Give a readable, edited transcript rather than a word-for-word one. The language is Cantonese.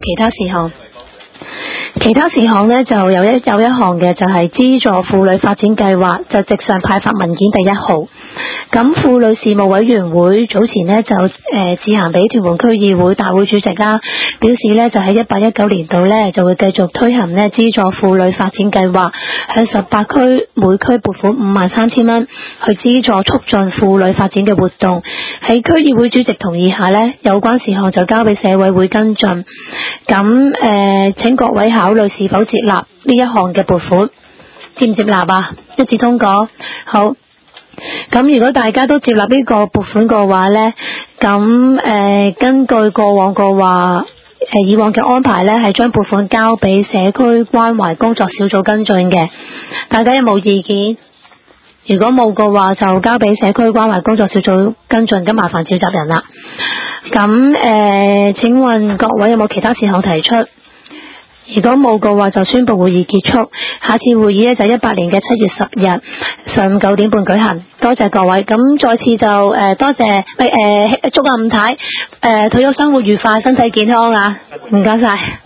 其他事項。其他事項呢，就有一項嘅就係資助婦女發展計劃，就直上派發文件第1號。咁婦女事務委員會早前呢，就致函俾屯門區議會大會主席啦，表示呢，就喺18-19年度呢，就會繼續推行呢資助婦女發展計劃，向18區每區撥款53,000蚊去資助促進婦女發展嘅活動。喺區議會主席同意下呢，有關事項就交俾社委會跟進。咁請各位考慮是否接納呢一項嘅撥款，接唔接納啊？一致通過。好。咁如果大家都接納呢個撥款嘅話呢，咁根據過往嘅話，以往嘅安排呢係將撥款交俾社區關懷工作小組跟進嘅。大家有冇意見？如果冇嘅話，就交俾社區關懷工作小組跟進，咁麻煩召集人啦。咁請問各位有冇其他事項提出？如果冇嘅話，就宣布會議結束。下次會議呢，就18年嘅7月10日上午9點半舉行。多謝各位。咁再次就多謝祝阿吳太退休生活愉快，身體健康啊！唔該晒。